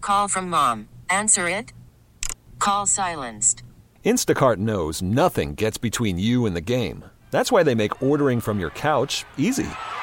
Call from mom. Answer it. Call silenced. Instacart knows nothing gets between you and the game. That's why they make ordering from your couch easy.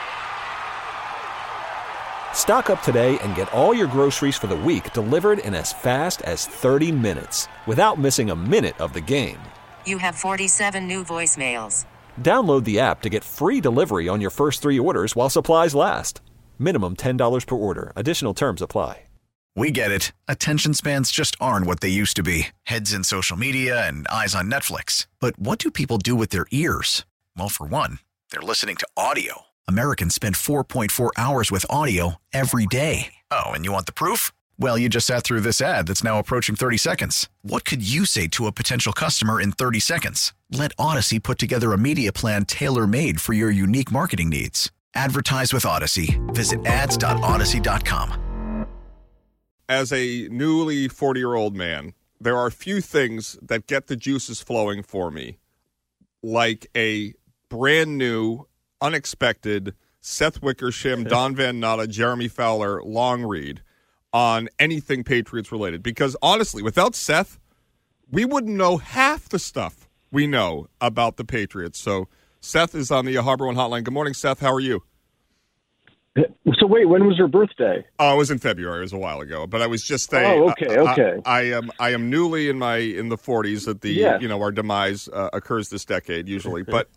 Stock up today and get all your groceries for the week delivered in as fast as 30 minutes without missing a minute of the game. You have 47 new voicemails. Download the app to get free delivery on your first 3 orders while supplies last. Minimum $10 per order. Additional terms apply. We get it. Attention spans just aren't what they used to be. Heads in social media and eyes on Netflix. But what do people do with their ears? Well, for one, they're listening to audio. Americans spend 4.4 hours with audio every day. Oh, and you want the proof? Well, you just sat through this ad that's now approaching 30 seconds. What could you say to a potential customer in 30 seconds? Let Odyssey put together a media plan tailor-made for your unique marketing needs. Advertise with Odyssey. Visit ads.odyssey.com. As a newly 40-year-old man, there are few things that get the juices flowing for me like a brand new, unexpected Seth Wickersham, Don Van Natta, Jeremy Fowler long read on anything Patriots related. Because honestly, without Seth, we wouldn't know half the stuff we know about the Patriots. So Seth is on the Harbor One Hotline. Good morning, Seth. How are you? So wait, when was your birthday? Oh, it was in February. It was a while ago. But I was just saying. Oh, okay. I am newly in the 40s. That our demise occurs this decade usually. But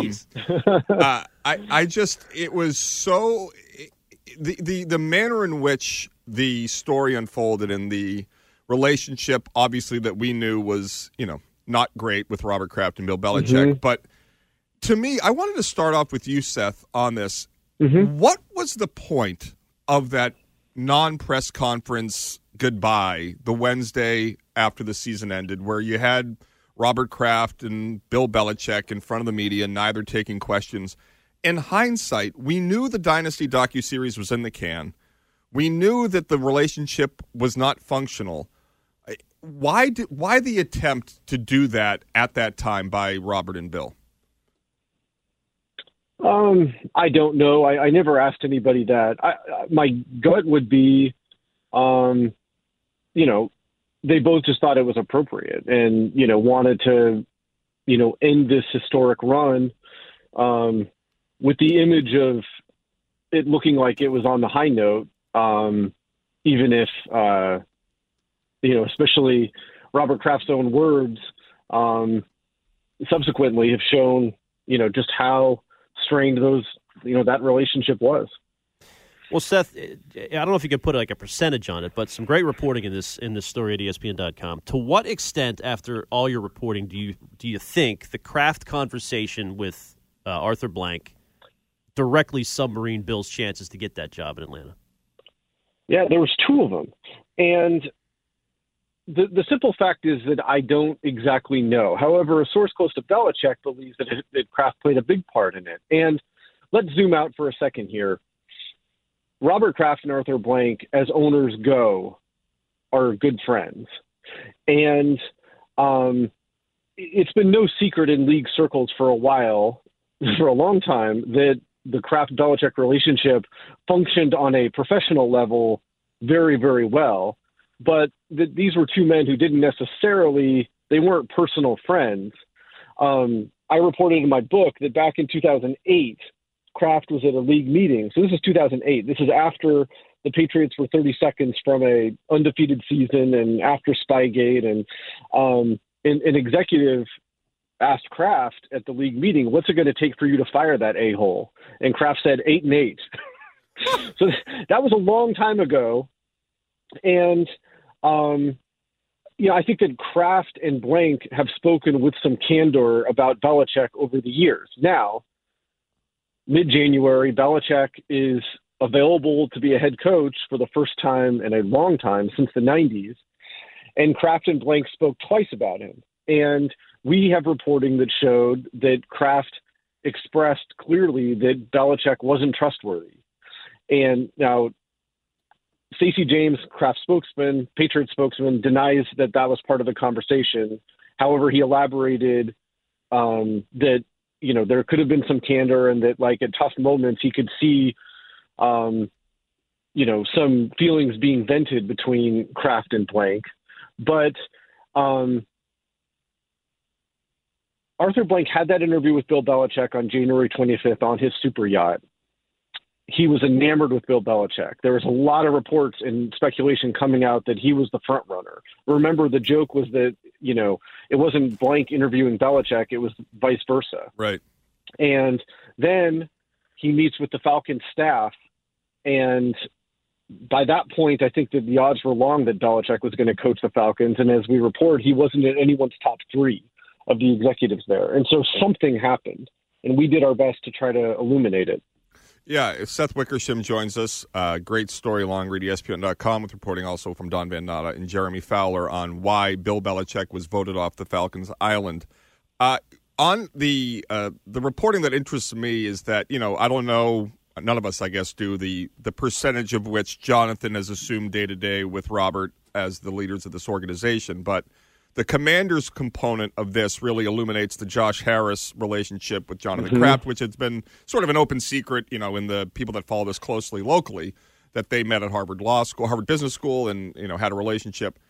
it was so the manner in which the story unfolded and the relationship, obviously that we knew was not great with Robert Kraft and Bill Belichick. Mm-hmm. But to me, I wanted to start off with you, Seth, on this. Mm-hmm. What was the point of that non-press conference goodbye the Wednesday after the season ended, where you had Robert Kraft and Bill Belichick in front of the media, neither taking questions? In hindsight, we knew the Dynasty docuseries was in the can. We knew that the relationship was not functional. Why the attempt to do that at that time by Robert and Bill? I don't know. I never asked anybody that. My gut would be, they both just thought it was appropriate and, wanted to, end this historic run with the image of it looking like it was on the high note, even if, especially Robert Kraft's own words subsequently have shown, just how strained that relationship was. Well, Seth, I don't know if you could put like a percentage on it, but some great reporting in this story at ESPN.com. To what extent, after all your reporting, do you think the Kraft conversation with Arthur Blank directly submarined Bill's chances to get that job in Atlanta? Yeah, there was 2 of them, and the simple fact is that I don't exactly know. However, a source close to Belichick believes that Kraft played a big part in it. And let's zoom out for a second here. Robert Kraft and Arthur Blank, as owners go, are good friends. And it's been no secret in league circles for a long time, that the Kraft-Belichick relationship functioned on a professional level very, very well. But these were 2 men who didn't they weren't personal friends. I reported in my book that back in 2008, Kraft was at a league meeting. So this is 2008. This is after the Patriots were 30 seconds from a undefeated season and after Spygate. And an executive asked Kraft at the league meeting, what's it going to take for you to fire that a-hole? And Kraft said 8-8. So that was a long time ago. And I think that Kraft and Blank have spoken with some candor about Belichick over the years. Now, mid-January, Belichick is available to be a head coach for the first time in a long time, since the 90s. And Kraft and Blank spoke twice about him. And we have reporting that showed that Kraft expressed clearly that Belichick wasn't trustworthy. And now, Stacey James, Kraft spokesman, Patriot spokesman, denies that was part of the conversation. However, he elaborated that, there could have been some candor and that, like, at tough moments, he could see some feelings being vented between Kraft and Blank. But Arthur Blank had that interview with Bill Belichick on January 25th on his super yacht. He was enamored with Bill Belichick. There was a lot of reports and speculation coming out that he was the front runner. Remember, the joke was that, it wasn't Blank interviewing Belichick, it was vice versa. Right. And then he meets with the Falcons staff, and by that point, I think that the odds were long that Belichick was going to coach the Falcons. And as we report, he wasn't in anyone's top 3 of the executives there. And so something happened, and we did our best to try to illuminate it. Yeah, Seth Wickersham joins us. Great story, long read, ESPN.com, with reporting also from Don Van Natta and Jeremy Fowler on why Bill Belichick was voted off the Falcons Island. On the reporting that interests me is that, I don't know, none of us, I guess, do, the percentage of which Jonathan has assumed day-to-day with Robert as the leaders of this organization, but the Commanders component of this really illuminates the Josh Harris relationship with Jonathan Kraft, which has been sort of an open secret, in the people that follow this closely locally, that they met at Harvard Business School, and had a relationship.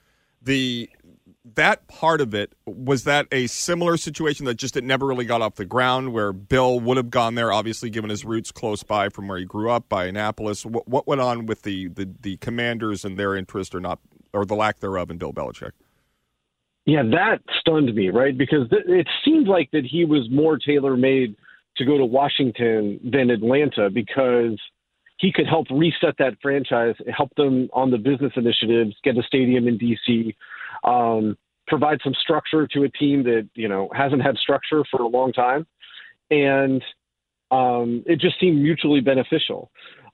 That part of it, was that a similar situation that just it never really got off the ground, where Bill would have gone there, obviously given his roots close by from where he grew up, by Annapolis? What went on with the Commanders and their interest or the lack thereof in Bill Belichick? Yeah, that stunned me, right? Because it seemed like that he was more tailor-made to go to Washington than Atlanta, because he could help reset that franchise, help them on the business initiatives, get a stadium in D.C., provide some structure to a team that, hasn't had structure for a long time. And it just seemed mutually beneficial.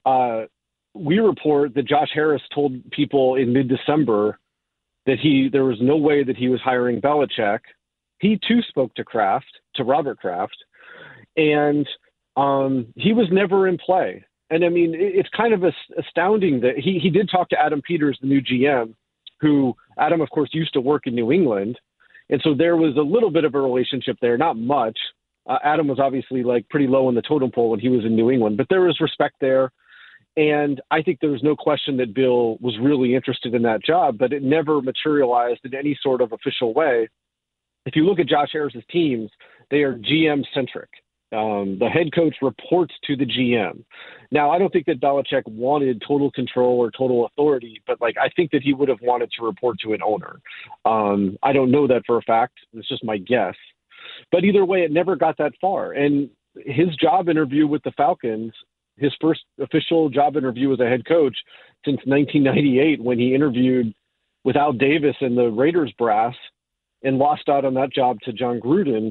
We report that Josh Harris told people in mid-December that there was no way that he was hiring Belichick. He too spoke to Robert Kraft, and he was never in play. And I mean, it's kind of astounding that he did talk to Adam Peters, the new GM, who Adam, of course, used to work in New England. And so there was a little bit of a relationship there, not much. Adam was obviously pretty low on the totem pole when he was in New England, but there was respect there. And I think there was no question that Bill was really interested in that job, but it never materialized in any sort of official way. If you look at Josh Harris's teams, they are GM-centric. The head coach reports to the GM. Now, I don't think that Belichick wanted total control or total authority, but I think that he would have wanted to report to an owner. I don't know that for a fact. It's just my guess. But either way, it never got that far. And his job interview with the Falcons, his first official job interview as a head coach since 1998, when he interviewed with Al Davis and the Raiders brass and lost out on that job to John Gruden,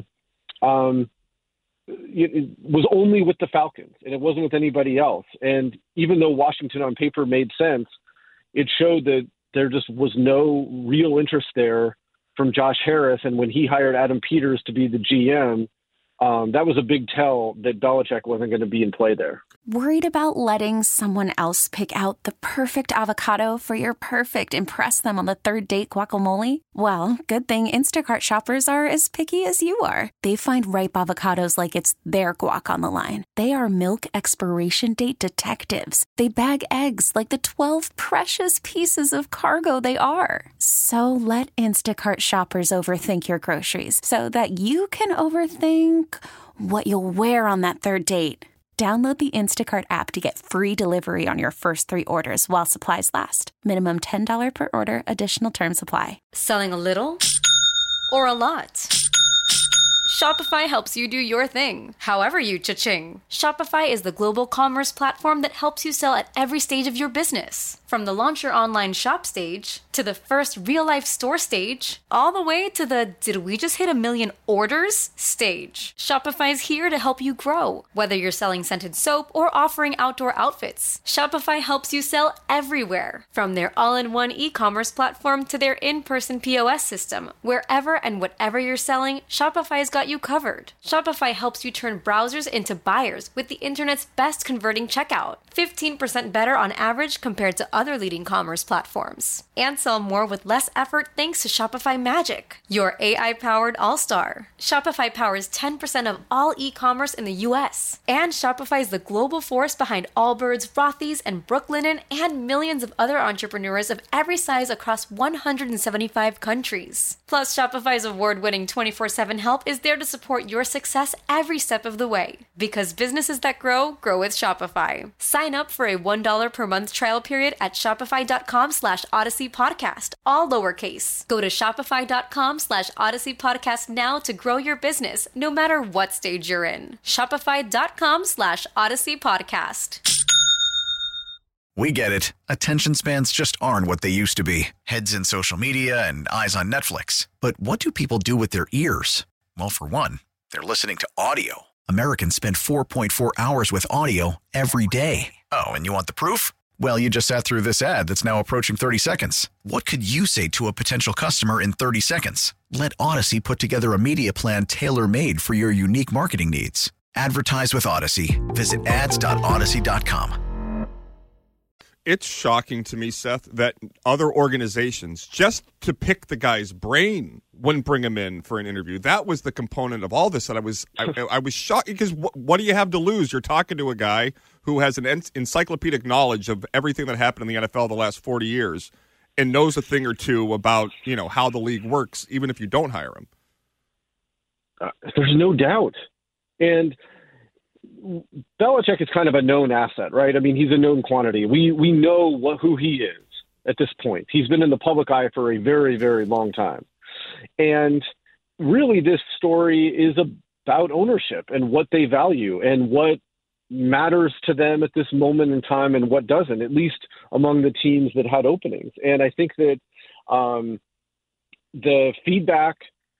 it was only with the Falcons, and it wasn't with anybody else. And even though Washington on paper made sense, it showed that there just was no real interest there from Josh Harris. And when he hired Adam Peters to be the GM, that was a big tell that Belichick wasn't going to be in play there. Worried about letting someone else pick out the perfect avocado for your perfect impress them on the third date guacamole? Well, good thing Instacart shoppers are as picky as you are. They find ripe avocados like it's their guac on the line. They are milk expiration date detectives. They bag eggs like the 12 precious pieces of cargo they are. So let Instacart shoppers overthink your groceries so that you can overthink what you'll wear on that third date. Download the Instacart app to get free delivery on your first 3 orders while supplies last. Minimum $10 per order. Additional terms apply. Selling a little or a lot? Shopify helps you do your thing, however you cha-ching. Shopify is the global commerce platform that helps you sell at every stage of your business. From the launch your online shop stage, to the first real-life store stage, all the way to the did we just hit 1 million orders stage. Shopify's here to help you grow. Whether you're selling scented soap or offering outdoor outfits, Shopify helps you sell everywhere. From their all-in-one e-commerce platform to their in-person POS system, wherever and whatever you're selling, Shopify's got got you covered. Shopify helps you turn browsers into buyers with the internet's best converting checkout. 15% better on average compared to other leading commerce platforms. And sell more with less effort thanks to Shopify Magic, your AI-powered all-star. Shopify powers 10% of all e-commerce in the U.S. And Shopify is the global force behind Allbirds, Rothy's, and Brooklinen, and millions of other entrepreneurs of every size across 175 countries. Plus, Shopify's award-winning 24/7 help is there to support your success every step of the way. Because businesses that grow with Shopify. Sign up for a $1 per month trial period at shopify.com/Odyssey Podcast, all lowercase. Go to shopify.com/Odyssey Podcast now to grow your business, no matter what stage you're in. Shopify.com/Odyssey Podcast. We get it. Attention spans just aren't what they used to be. Heads in social media and eyes on Netflix. But what do people do with their ears? Well, for one, they're listening to audio. Americans spend 4.4 hours with audio every day. Oh, and you want the proof? Well, you just sat through this ad that's now approaching 30 seconds. What could you say to a potential customer in 30 seconds? Let Odyssey put together a media plan tailor-made for your unique marketing needs. Advertise with Odyssey. Visit ads.odyssey.com. It's shocking to me, Seth, that other organizations, just to pick the guy's brain, wouldn't bring him in for an interview. That was the component of all this that I was shocked, because what do you have to lose? You're talking to a guy who has an encyclopedic knowledge of everything that happened in the NFL the last 40 years and knows a thing or two about, how the league works, even if you don't hire him. There's no doubt. And Belichick is kind of a known asset, right? I mean, he's a known quantity. We know who he is at this point. He's been in the public eye for a very, very long time. And really, this story is about ownership and what they value and what matters to them at this moment in time and what doesn't, at least among the teams that had openings. And I think that the feedback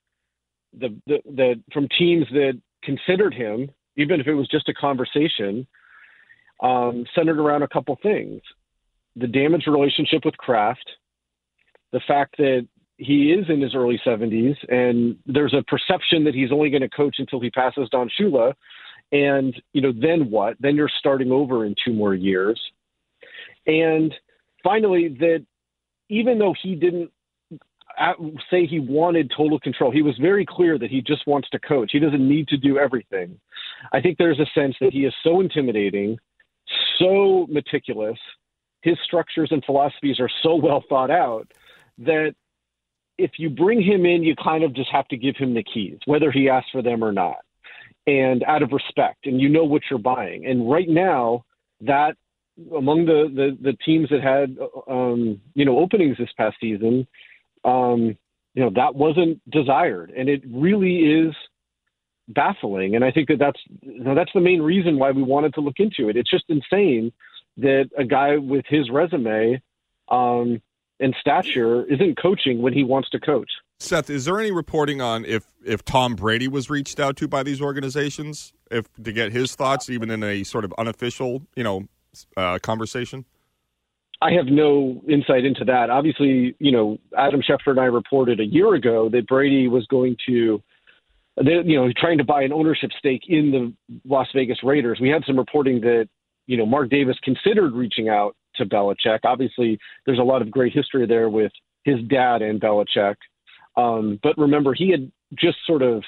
from teams that considered him, even if it was just a conversation, centered around a couple things. The damaged relationship with Kraft, the fact that he is in his early 70s, and there's a perception that he's only going to coach until he passes Don Shula. And, then what? Then you're starting over in 2 more years. And finally, that even though he didn't say he wanted total control, he was very clear that he just wants to coach. He doesn't need to do everything. I think there's a sense that he is so intimidating, so meticulous, his structures and philosophies are so well thought out that if you bring him in, you kind of just have to give him the keys, whether he asks for them or not, and out of respect, and you know what you're buying. And right now, that among the teams that had openings this past season, that wasn't desired, and it really is baffling. And I think that's the main reason why we wanted to look into it. It's just insane that a guy with his resume and stature isn't coaching when he wants to coach. Seth, is there any reporting on if Tom Brady was reached out to by these organizations, to get his thoughts, even in a sort of unofficial, conversation? I have no insight into that. Obviously, Adam Schefter and I reported a year ago that Brady was going to, trying to buy an ownership stake in the Las Vegas Raiders. We had some reporting that, Mark Davis considered reaching out to Belichick. Obviously, there's a lot of great history there with his dad and Belichick. But remember, he had just sort of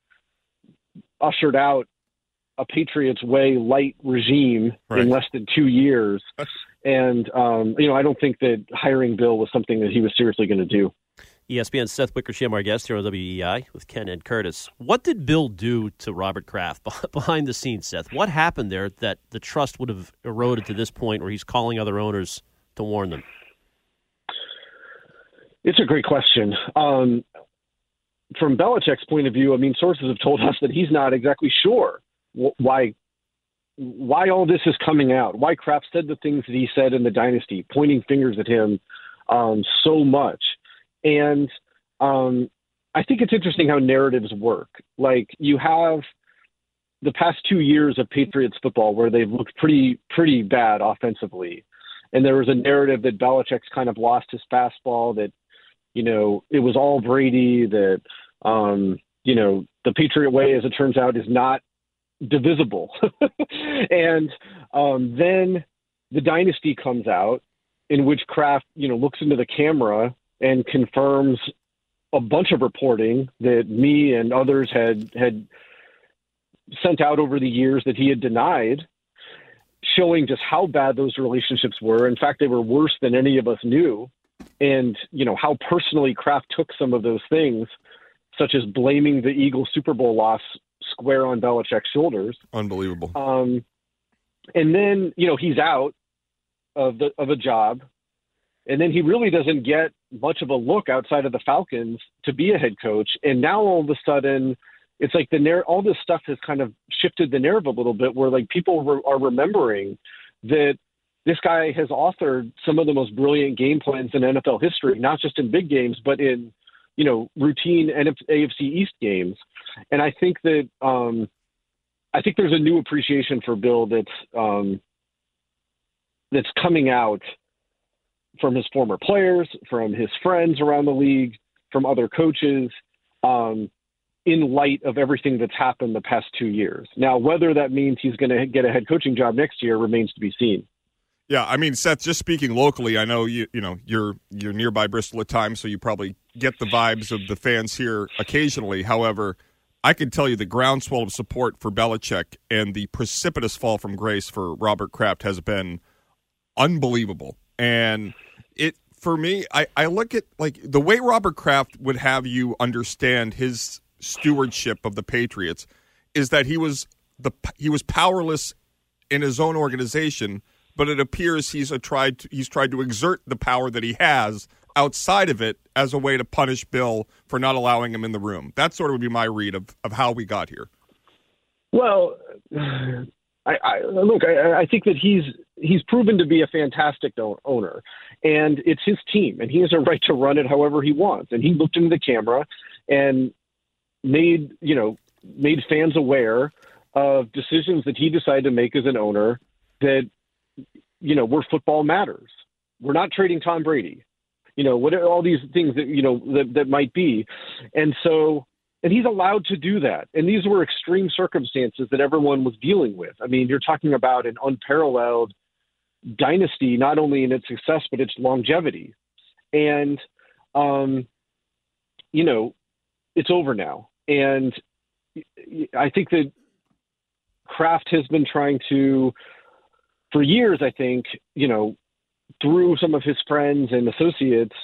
ushered out a Patriots way light regime in less than 2 years. And, I don't think that hiring Bill was something that he was seriously going to do. ESPN's Seth Wickersham, our guest here on WEI with Ken and Curtis. What did Bill do to Robert Kraft behind the scenes, Seth? What happened there that the trust would have eroded to this point where he's calling other owners to warn them? It's a great question. From Belichick's point of view, sources have told us that he's not exactly sure why all this is coming out, why Kraft said the things that he said in the dynasty, pointing fingers at him so much. And I think it's interesting how narratives work. Like, you have the past 2 years of Patriots football where they've looked pretty bad offensively. And there was a narrative that Belichick's kind of lost his fastball, that, it was all Brady, that, the Patriot way, as it turns out, is not divisible. And then the Dynasty comes out, in which Kraft, looks into the camera and confirms a bunch of reporting that me and others had sent out over the years that he had denied, showing just how bad those relationships were. In fact, they were worse than any of us knew. And, how personally Kraft took some of those things, such as blaming the Eagles Super Bowl loss square on Belichick's shoulders. Unbelievable. And then, he's out of a job, and then he really doesn't get much of a look outside of the Falcons to be a head coach. And now all of a sudden, it's like all this stuff has kind of shifted the narrative a little bit, where like people are remembering that this guy has authored some of the most brilliant game plans in NFL history, not just in big games, but in, routine AFC East games. And I think that, I think there's a new appreciation for Bill that's coming out from his former players, from his friends around the league, from other coaches, in light of everything that's happened the past 2 years. Now, whether that means he's going to get a head coaching job next year remains to be seen. Yeah, I mean, Seth, just speaking locally, I know you're nearby Bristol at times, so you probably get the vibes of the fans here occasionally. However, I can tell you the groundswell of support for Belichick and the precipitous fall from grace for Robert Kraft has been unbelievable. And for me, I look at like the way Robert Kraft would have you understand his stewardship of the Patriots is that he was powerless in his own organization, but it appears he's tried to exert the power that he has outside of it as a way to punish Bill for not allowing him in the room. That sort of would be my read of how we got here. Well, I think that he's proven to be a fantastic owner, and it's his team, and he has a right to run it however he wants. And he looked into the camera and made fans aware of decisions that he decided to make as an owner that, where football matters. We're not trading Tom Brady, what are all these things that, that might be. And so, and he's allowed to do that. And these were extreme circumstances that everyone was dealing with. I mean, you're talking about an unparalleled dynasty, not only in its success, but its longevity. And, it's over now. And I think that Kraft has been trying to, for years, I think, through some of his friends and associates,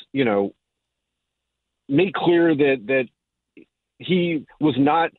make clear that he was not,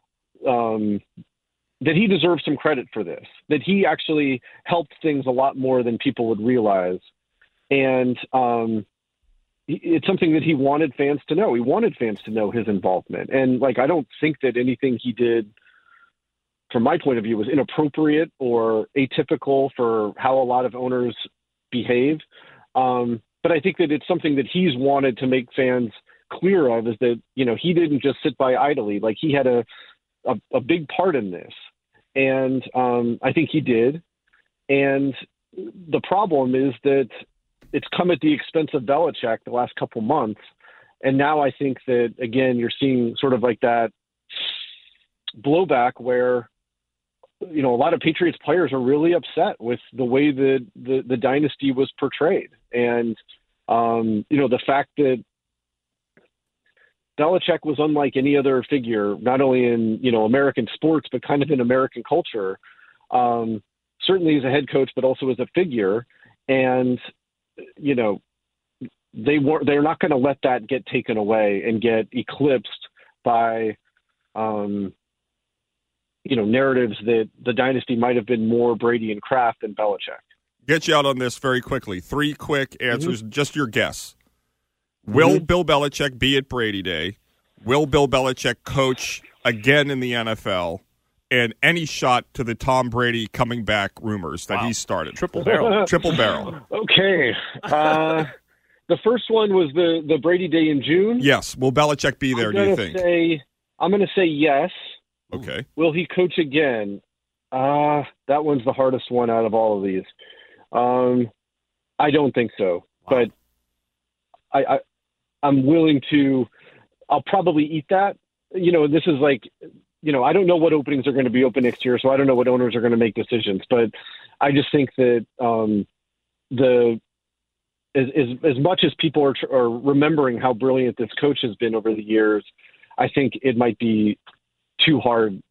that he deserves some credit for this, that he actually helped things a lot more than people would realize. And it's something that he wanted fans to know. He wanted fans to know his involvement. And I don't think that anything he did, from my point of view, was inappropriate or atypical for how a lot of owners behave. But I think that it's something that he's wanted to make fans clear of, is that, he didn't just sit by idly. He had a big part in this. And I think he did. And the problem is that it's come at the expense of Belichick the last couple months. And now I think that, again, you're seeing sort of that blowback where, a lot of Patriots players are really upset with the way that the dynasty was portrayed. And, the fact that Belichick was unlike any other figure, not only in, American sports, but kind of in American culture, certainly as a head coach, but also as a figure. And, they're not going to let that get taken away and get eclipsed by, narratives that the dynasty might have been more Brady and Kraft than Belichick. Get you out on this very quickly. 3 quick answers, just your guess. Will Bill Belichick be at Brady Day? Will Bill Belichick coach again in the NFL? And any shot to the Tom Brady coming back rumors that he started? Triple barrel. Triple barrel. Okay. The first one was the Brady Day in June. Yes. Will Belichick be there, do you think? I'm going to say yes. Okay. Will he coach again? That one's the hardest one out of all of these. I don't think so. Wow. But I'm willing to – I'll probably eat that. this is like, I don't know what openings are going to be open next year, so I don't know what owners are going to make decisions. But I just think that as much as people are remembering how brilliant this coach has been over the years, I think it might be too hard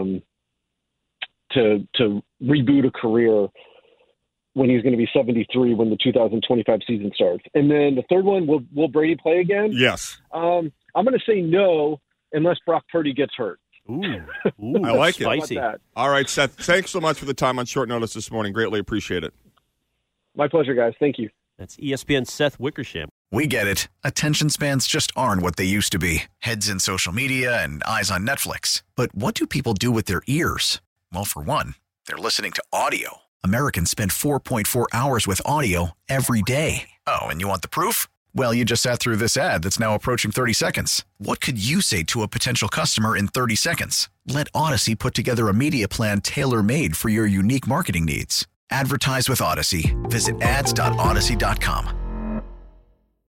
to reboot a career when he's going to be 73 when the 2025 season starts. And then the third one, will Brady play again? Yes. I'm going to say no unless Brock Purdy gets hurt. Ooh, I like spicy. it. All right, Seth, thanks so much for the time on short notice this morning. Greatly appreciate it. My pleasure, guys. Thank you. That's ESPN's Seth Wickersham. We get it. Attention spans just aren't what they used to be. Heads in social media and eyes on Netflix. But what do people do with their ears? Well, for one, they're listening to audio. Americans spend 4.4 hours with audio every day. Oh, and you want the proof? Well, you just sat through this ad that's now approaching 30 seconds. What could you say to a potential customer in 30 seconds? Let Odyssey put together a media plan tailor-made for your unique marketing needs. Advertise with Odyssey. Visit ads.odyssey.com.